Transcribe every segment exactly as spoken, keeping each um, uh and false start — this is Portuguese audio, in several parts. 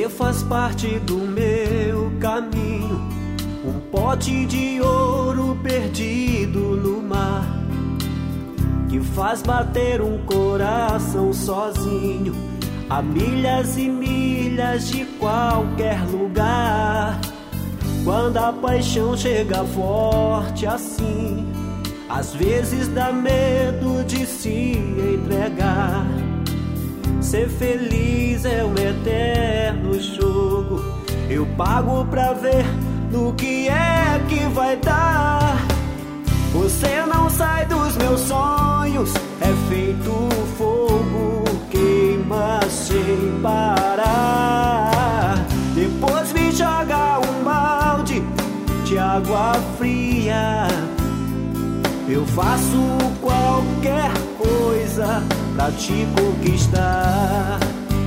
Você faz parte do meu caminho, um pote de ouro perdido no mar, que faz bater um coração sozinho a milhas e milhas de qualquer lugar. Quando a paixão chega forte assim, às vezes dá medo de se entregar. Ser feliz é um eterno jogo, eu pago pra ver no que é que vai dar. Você não sai dos meus sonhos, é feito fogo, queima sem parar. Depois me joga um balde de água fria, eu faço qualquer coisa pra te conquistar.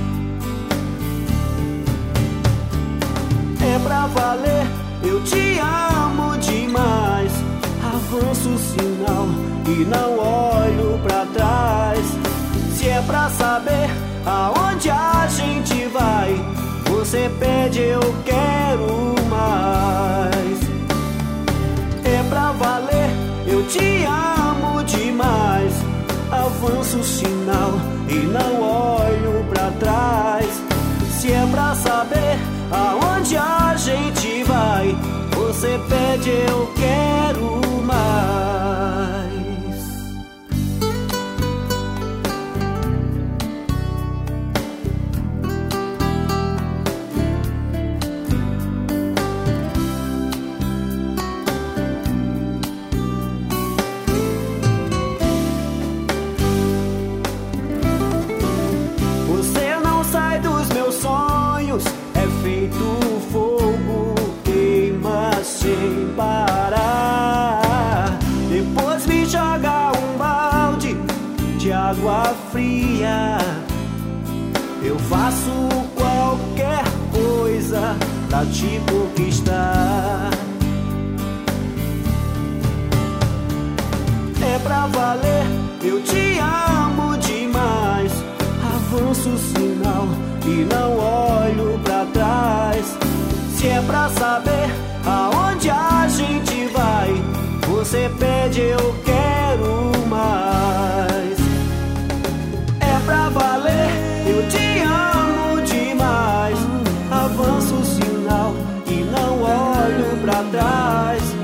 É pra valer, eu te amo demais. Avanço o sinal e não olho pra trás. Se é pra saber aonde a gente vai, você pede, eu quero mais. É pra valer, eu te amo demais. Avanço o sinal e não olho pra trás. Se é pra saber aonde a gente vai, você pede, eu quero mais. É feito fogo, queima sem parar. Depois me joga um balde de água fria, eu faço qualquer coisa pra te conquistar. É pra valer, eu te amo demais. Avanço o sinal e não olho pra trás. Se é pra saber aonde a gente vai, você pede, eu quero mais. É pra valer, eu te amo demais. Avanço o sinal e não olho pra trás.